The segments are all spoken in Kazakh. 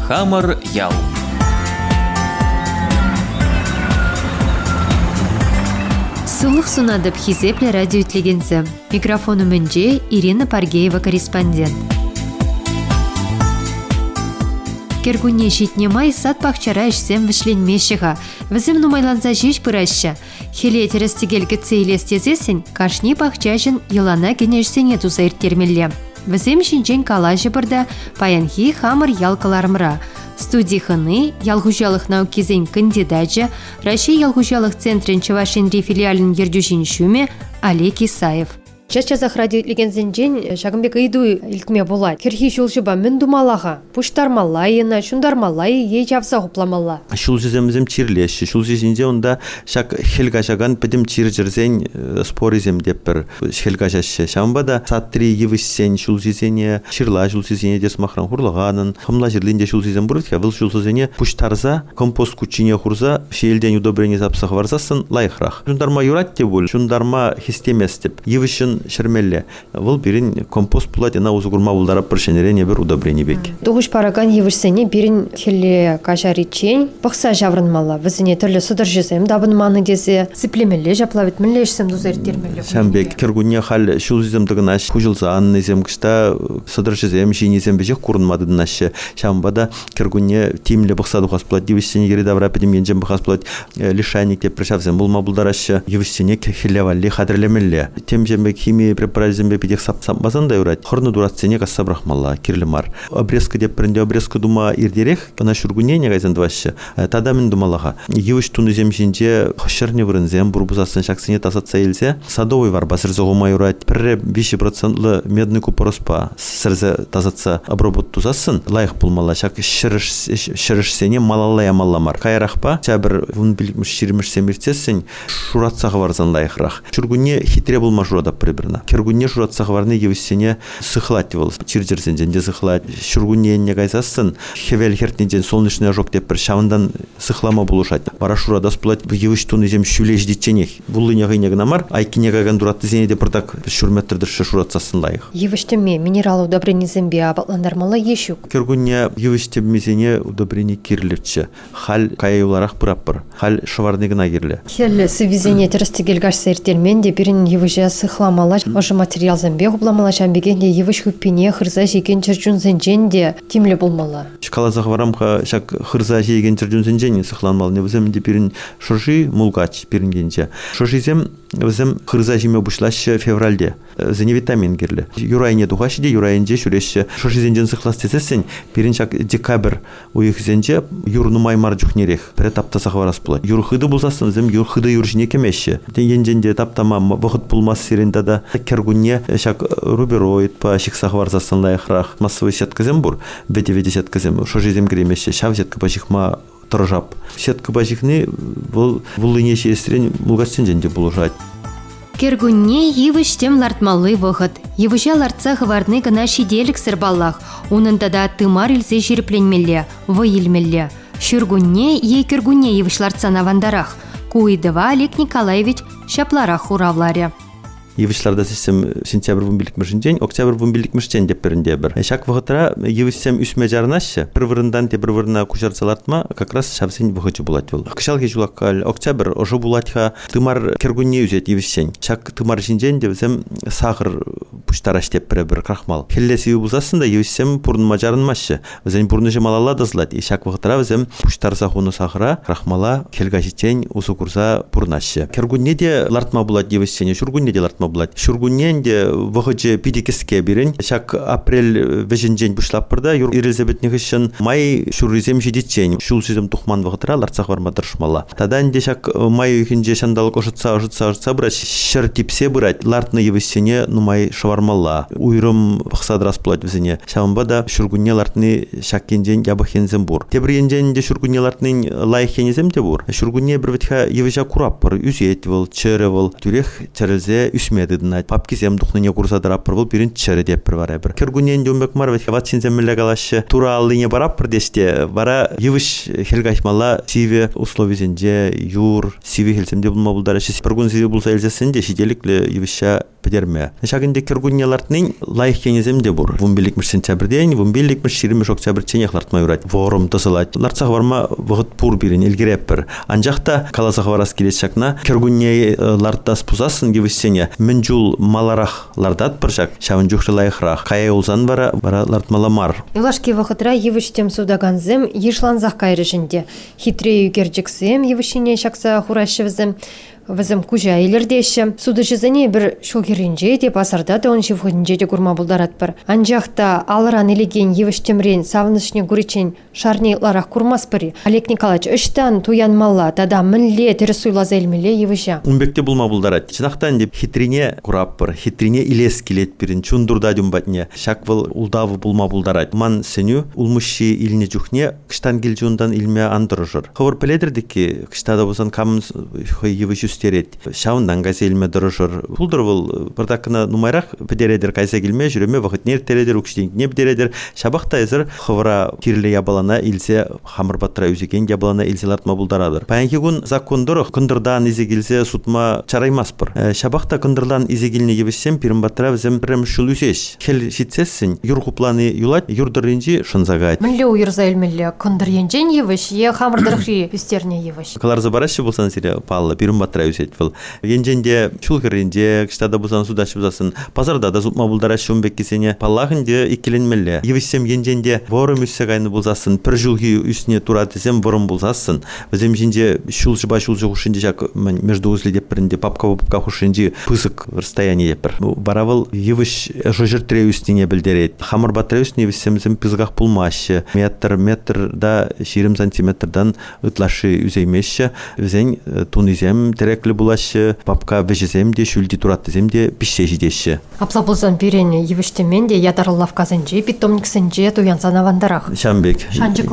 Хамар ял. Сулық сунадып хизепле радио итлегензі. Микрофону мүнже Ирина Паргеева, корреспондент. Кергуне житне май сад бақчара ішсем вішленмешіға. Візім нумайланза жеш бұрайшы. Хеле терестігелгі цейлестезесін, кашни бақчажын елана кенешсене тузайр термелі. Візім шинчен калажы бұрда паянхи хамыр ялкаларымыра. Студихыны ялгужалық наукизен кандидатжы Россия ялгужалық центрін Чавашинри филиалін ердюжин шуме Олег Исаев. Чачазах радио легензенжен шагымбек иду илтме болат. Керхи жолжыба мін думалаға. Пуштармалайына, шундармалай ей жавса ғупламалла. Шул жеземізем чирлеші. Шул жезінде онда шак хелгашаган підім чиржірзен споризем деп бір хелгашашы. Шамбада саттри евіссен шул жезене, чирла шул жезене дес махран хурлағанын. Хымла жерлінде шул жезем бұрытка. Выл шул жезене пуштарза, компост күчіне хурза, шейлден удобрение запсақ варзасын лайықрақ. Шундарма юрат деп бол, шундарма хистемес деп. Евішін шермелле. Вол бирин компост булат ана узгурма булдарап бір шенерене бір удобрение бек. Дугуш параган евишсене бирин келе кашаричен бақса жаврынмала. Візіне түрлі судыр жесем дабын маны дезе сиплемелле жаплавит мілле ішсем дузер термелле. Шамбек кергуне хал шул жеземдігін аш кужылса анны зем кышта судыр жезем жинезем бежек курынмадыдын ашы. Шамбада кергуне тимле бақса духас булат евишсене гері давра педем енжем бақас булат лишайник деп пришавзем булма булдар ашы евишсене хелевалли хадрлемелле. Тем жембек химия препаратизмбе пидех сапмасан да юрат. Хорны дурацене касса брахмалла кирлемар. Обрезка деп пренде обрезка дума ирдерех на шургуне не гайзен дваще. Тада мен думалаха. Евиш туны земжинже хошерне вырынзем бурбузасын шаксыне тасатса елсе садовый вар басырза гома юрат. Пірре 5% медный купороспа сырза тасатса обробот тузасын лайық булмалла. Шак шырышсене малалая малламар. Кайрахпа чабір вун биликміш шириміш семиртсесін шуратсаға варзан лайықрақ. Шургуне хитре булма журада прибрана. Кергуне шуратсаға варны евісене сықылат девол. Чирджерсен де сықылат. Шургуне не гайзасын хевел хертнеден солнечный ожог деп бір шавындан сықылама булушат. Бара шурада сплат евіш туны зем шүлеш детченех. Булыне гайнегнамар айкине гаган дуратты зене де бірдак шурметтердірші шуратсасын лайық. Евіштеме минерал удобрение зембе абатландармала ешук. Кергуне евіштемезене удобрение кирлевчі. Хал кайыларах пыраппыр. Хал шварнегна кирле. Хел сывизене терстигелгаш сертелмен де бірін евіже сықламала. Ошы материал зембе ғубламала жамбегенде евіш хүппене хырза жеген чырчун зенженде тимле болмала. Шкалазақ варамға шак хырза жеген чырчун зенжене сықланмал. Не візем де бірін шыржи мулгач бірін генче. Шыржизем візем хырза жеме бұшлашы февральде. Зене витамин керлі. Юрайне дұғашы де юрайнде шүреші. Шыржизенжен сықлас тесесен бірін шак декабр уйық зенже юрнумай мар жүхнерек. Бірі таптасақ варас бұлай. Юрхыды бұлсасын зем юрхыды юржіне кемеші. Енженде таптама вғыт бұлмас серенде да кергуне шак рубероид па шиксақ варзасын лайықрақ. Массовый сетка зем бұр. Беде сетка зем. Шыржизем кремеші. Шав сетка башықма тұржап. Сетка башықны вұлыне шестерен мұлғастен женде бұлжат. Кергуне евіштем лартмалы вғыт. Евіше лартса ғыварны гына шиделік сырбаллах. Онында да тымар илсе жирпленмелле, вайылмелле. Шүргуне ей кергуне евіш лартса навандарах. Куидыва Олег Николаевич шапларах уравларе. Евишларда сесем сентябрь вумбиликмишин день, октябрь вумбиликмишчен деп беринде бир. Шак вагытра евиссем үсме жарнашы, бір вырындан те бір вырына кушарсалартма, как раз шавсен вагычы булат бол. Кышал кежулаккал октябрь ожо булатха тымар кергунне үзет евиссен. Шак тымар шинжен деп зем сахар пуштараш деп бір крахмал. Хеллеси булсасында евиссем пурнма жарынмашы. Зен пурныжы малала дазлат. И шак вагытра зем пуштарса хуну сахара крахмала келгашичен усукурса пурнашы. Кергунне де лартма булат евиссене, шургунне де лартма булат. Шургунненде вагычы пидикеске бирен. Шак апрель веженжен бушлап бирда, юр ирелзебетнех үшін май шурризем жидичен. Шул сезем тухман вагытра лартсақ варма дыршмала. Таданде шак май үйхінже шандалық ожытса бирать, шыр типсе бирать, лартны евессене нумай шавармала. Уйрым бақсадрас булат візіне. Шамбада шургунне лартны шаккенжен ябахензем бур. Тебіренженде шургунне лартнын лайхенезем де бур. Шургунне бір ветха евежа курап бір, үзет выл, чыры выл, түрек чырылзе ишмедидна папкизем духныне курсадараппыр бул биринчи чары деппир бара бир кергунен жомбек марвет ватсинземмеле галашы тура аллыне бараппыр десте бара йывыш хелгашмала сиве условизенже юр сиве хелсемде булма булдарашы прогун сиве булса элзесенде шиделикле йывыша педерме шагынде кергуннелартның лайх кенеземде бур вумбиликмиш сентябрден вумбиликмиш 20 октябрь ченехлартмай урат ворум тосылат ларцах барма вагыт пур бирин элгереппер анжакта каласах барас келешакна кергунне лартас пузасын гивиссене менжул маларах лардат пыршак шавын жухшылайхрах кая улсан бара лартмаламар Илашки вахытра йывыштем судаганзем ешланзах кайрышынде хитрею герджексем йывышине шакса хурашевзем Вазым кужа илердеші. Судышызыне бір шогерінже деп асарда да он шевходинже де курма булдаратпыр. Анжақта алыран елеген евіштемрен савынышне гуричен шарне ларақ курмаспыры. Олег Николаевич, үштан туянмалла, тада мінле тересуйлаза елмеле евіша. Унбекте булма булдарат. Чынақтан деп хитрине кураппыр, хитрине илес келет бірін, чундурда дүмбатне, шаквыл улдавы булма булдарат. Ман сеню улмышши иліне жүхне, кыштан келжуындан илме андырыжыр. Ховыр пеледірдікі, кыштада болсан камын евіш үстерет. Шаундан кайса илме дырыжыр. Пулдыр бұл бірдақына нумайрақ бідередер кайса келме, жүреме вақыт нер тередер, үкштен не бідередер. Шабақта езір ховыра кирле ябалана илсе, хамыр баттыра үзеген ябалана илсе лартма булдарадыр. Паянки күн закондыр, күндірдан изе келсе сутма чараймаспыр. Шабақта күндірдан изе келіне ебіссем, пирім баттыра візем бірім шул үсеш. Хел шитсессін, юр хупланы юлат, юрдырынжи шынзагат. Мінле уйырза елмелі, күндір енжен евіш, е хамырдырқи үстеріне евіш. Каларза барашы болсан сире паллы, пирім баттыра үсет был. Енженде, чулгырынде, кыштада болсан судашы боласын, пазарда да зутма булдарашы умбек кесене, паллахынде икеленмелі. Евішсем енженде ворым үссегайны болсасын, пір жылғы үстіне тура десем ворым болсасын. Візем женде шулжыба шулжы хушынде жак между узли деп бірінде папка хушынде пысык расстояние деп бір. Баравыл евіш жожыр тіре үстіне білдерет. Хамыр баттыра үстіне евішсемізім пызғақ пулмашы. Метрда 20 сантиметрдан ытлашы үзеймеші. Візен тунызем тереклі булашы, папка вежезем де, шүлді турат дезем де пішсе жидеші. Апла болсан берені евіштемен де ядарыллав казынже, питомниксенже туянсан авандарах. Шамбек.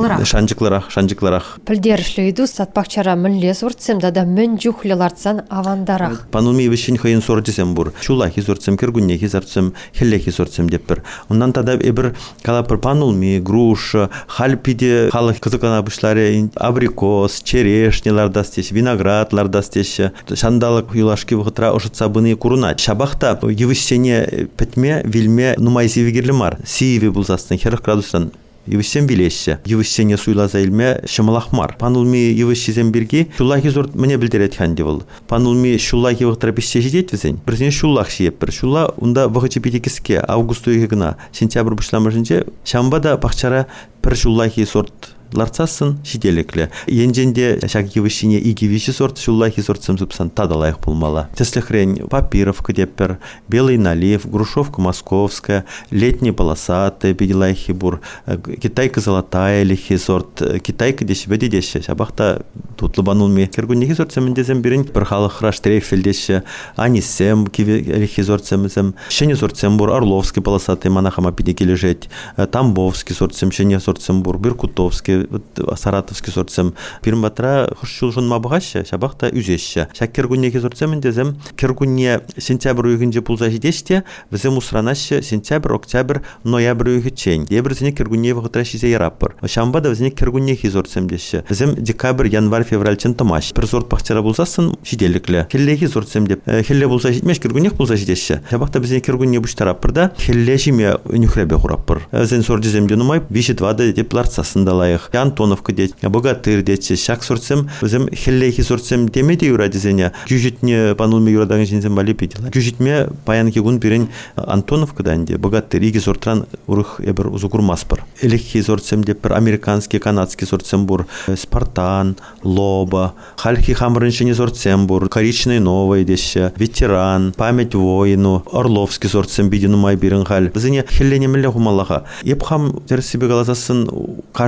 Шанжықларах. Пілдерішлейду сатпақчара мүнле сұртсем да мін жүхлелартсан авандарах. Панулми евішін қойын сұртсем бұр. Шулахи сұртсем, кергуннехи сұртсем, хеллехи сұртсем деп бір. Ондан тада ebir калапыр панулми, груш, хальпиде халық қызықана бұшлары, абрикос, черешнелар дастеш, виноградлар дастеш, шандалық юлашки вғытра ұшытса бұны курунат. Шабақта евішсене пәтме, вилме нумайзиві керлімар. Сиеві бұлзастын, 40 градустан Евішсен білеші. Евішсене суйлаза илме шымалақмар. Панулми евішсізен бірге шуллахи зор міне білдерет ханде бұл. Панулми шуллахи вғытра бішсе жидет візен. Бірзен шуллах шиеп бір. Шулла онда вғычы бетекіске августу егіна сентябр бұшламыржынже шамбада бақчара бір шуллахи сорт ларцасын шиделекле. Енженде шак евішіне игивиші сорт шуллахи сортсым зыпсан тадалайық болмала. Теслехрен папировка деппер, белый налив, грушовка московская, летний полосатый педелайхи бур, китайка золотая лихи сорт, китайка деші бәде деші. Шабақта тут лыбанулми кергуннехи сортсым індезем бірін, бір халық раш трейфель деші, анисем лихи сортсымызым, шене сортсым бур, орловский полосатый манахама педеке лежет, тамбовский сортсым, шене сортсым бур, биркутовский, саратовский сортсем пирм батра хушулжун мабгаша шабахта үзешше шак кергуннеки сортсем дезем кергунне сентябрь уйгынже пулза жидеште візем усранашы сентябрь октябрь ноябрь уйгычен дебрзене кергунне вгытра шизе яраппыр шамбада візене кергуннеки сортсем дешше візем декабрь январь февральчен томаш бір сорт бахчара булсасын шиделикле хеллеки сортсем деп хелле булса житмеш кергуннех булса жидешше шабахта візене кергунне буштараппырда хелле жиме нюхребе хураппыр візен сорт жезем денумай вишит вада деп ларцасын далайық Антоновка деть, богатырь деть, шак сорцем, зем хеллехи сорцем темеди юра дизеня, кюжитне панулме юрадан жинзем бали питила. Кюжитме паянки гун пирен Антоновка данде, богатырь иги сортран урух ебер узукур маспар. Элехи сорцем депер американский, канадский сорцем бур, Спартан, Лоба, хальхи хамрыншини сорцем бур, коричный новый деше, ветеран, память воину, Орловский сорцем бидину май бирен халь. Зене хеллене меле хумалаха. Епхам терсибе галазасын кашнине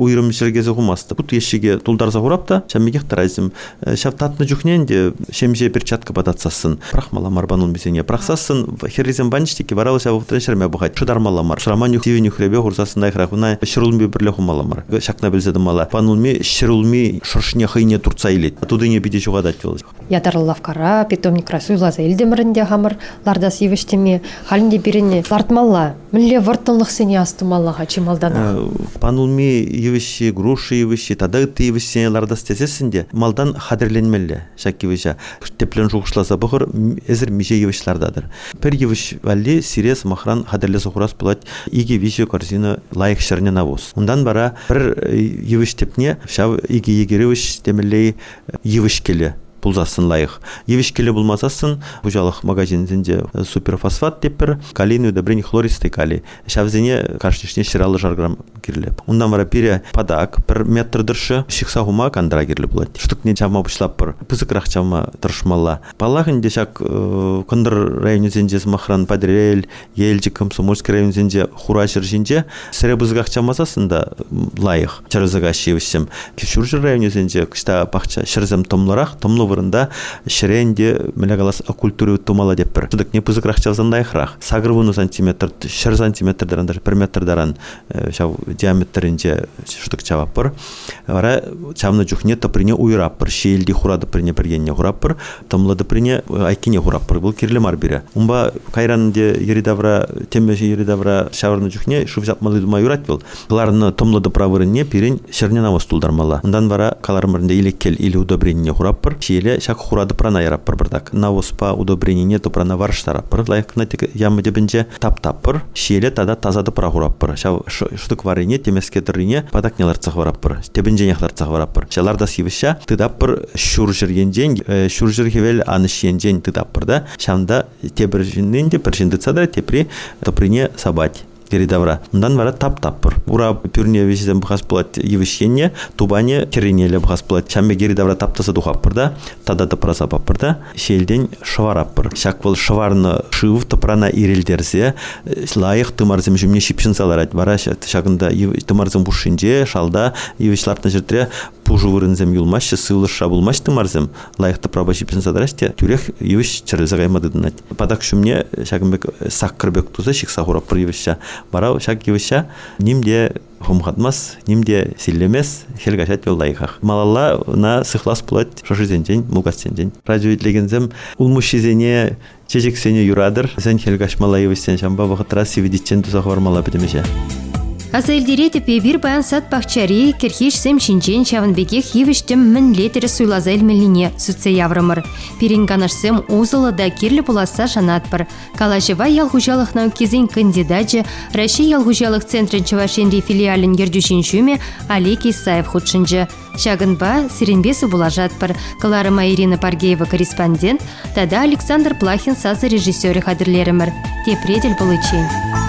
уйрым шергезе хумасты. Тут ешеге тулдарса хурапта, шаммегех таразим. Шав татны жүхненде шемже перчатка бататсасын. Прахмаламар банун бисене. Прахсасын херризем банчтики варалы шавуқтан шерме бұғайт. Шудармаламар. Шураман юхтивен юхребе хурсасын айхрахуна шырулми бірле хумаламар. Шакна білзеді мала. Панулми шырулми шыршыне хыйне турца илет. Тудыне биде жуғадат жол. Ятарлавкара, питомник расуйлаза илдемірінде хамыр, лардас евіштеме, халінде беріне лартмалла. Мілле вұрттынлық сене астымаллаға чималдана. Панулми евіші, груши евіші, тадагыты евіші лардас тезесінде малдан хадерленмелі. Шак евіша. Теплен жуғышласа бұғыр, әзір меже евішлардадыр. Пір евіш вәлі сирес махран хадерлесі құрас бұлад иге виші корзина лайық шырне навоз. Ондан бара бір евіш тепне, шав иге егеревіш демелей евіш келі. Пулзасын лайық. Евішкелі болмасасын, бұжалық магазинзінде суперфосфат деп бір, калийный удобрение хлористый калий. Шавзене каршнешне шыралы жарграм керлеп. Ондан бара пере падак, бір метр дыршы, шықса хума кандыра керлеп болады. Штукне чама бұшлап бір, пызықрақ чама дыршмалла. Паллахынде шак кондыр районезенде махран падрель, елжі комсомольский районезенде хура жырженде, сірі бұзығақ чамасасында лайық. Чарызыға шевішсем. Кешуржыр районезенде кішта бақча шырзем томларақ, томлы вырында шеренде мелегалас культуры тумала деп бір. Шудық не пызықрақ чавзандай храқ. Сагырвуну сантиметр, 6 сантиметр даран, 1 метр даран диаметрінде шудық чавап бір. Вара чавны жүхне топрине уйрап бір. Шейлді хурады прине біргенне хурап бір. Томлады прине айкине хурап бір. Бұл керлі мар бірі. Умба кайранде еридавра, теммеші еридавра шавырны жүхне шувзапмалы дума юрат был. Кыларны томлады правырынне пирен шерне навыз тулдармала. Ондан вара каларымырында илеккел или удобренне хурап бір. Шак хурады прана ярап бір бірдак. Навоспа удобрение нету прана варштарап бір. Лайықна тек ямы дебінже тап-тап бір. Шиеле тада тазады пра хурап бір. Шудық варине темеске дырыне падак нелар цах варап бір. Тебінже нехлар цах варап бір. Шаларда сивіша тыдап бір шуржырген жен, шуржыргевел анышен жен тыдап бір да. Шамда тебір жинненде бір жинды цадра тепри топрине сабать. Давра. Ондан бара тап-тап бір. Ура пүрне вешеден бұқас болады евішкенне, тубане керенелі бұқас болады. Шамбе гері давра таптаса дұқап бір да, тада тыпыра сапап бір да, шелден шыварап бір. Шак бұл шыварны шыв тыпырана ирелдерсе, лайық тымарзым жүмне шипшін саларад. Бара шағында тымарзым бұшынже, шалда евішлартына жүртіре пужу вырынзем юлмашы, сывлыша булмаш тымарзым, лайықты праба шипшін садараште, түрек евіш чырылзы ғаймадыдынат. Падак шумне шағынбек саққырбек туза шықса ғурап бір евішша. Барау шак евіша немде хумхатмас, немде силлемес, хелгашат веллайхах. Малалла на сыхлас плат шошизенжен, мулгасенжен. Радио итлегензем улмушизене чечексене юрадыр, сен хелгаш малайевістен шамба вақытра сивидитчен тузақ вармала бітімеше. Азайлдере тепе бир баян сат бақчари керхеш сем шинчен чавынбекех евіштім мін летері суйлаза илмеліне сүтсе яврымыр. Перенганашсем узылы да керлі буласа жанатпыр. Калашева ялгужалық наукезен кандидатжы Россия ялгужалық центрын Чавашенри филиалін ердюшін шуме Олег Исаев худшынжы. Шагынба сиренбесі булажатпыр. Каларыма Ирина Паргеева корреспондент, тада Александр Плахин сазы режиссері хадырлерімір. Тепредель булычен.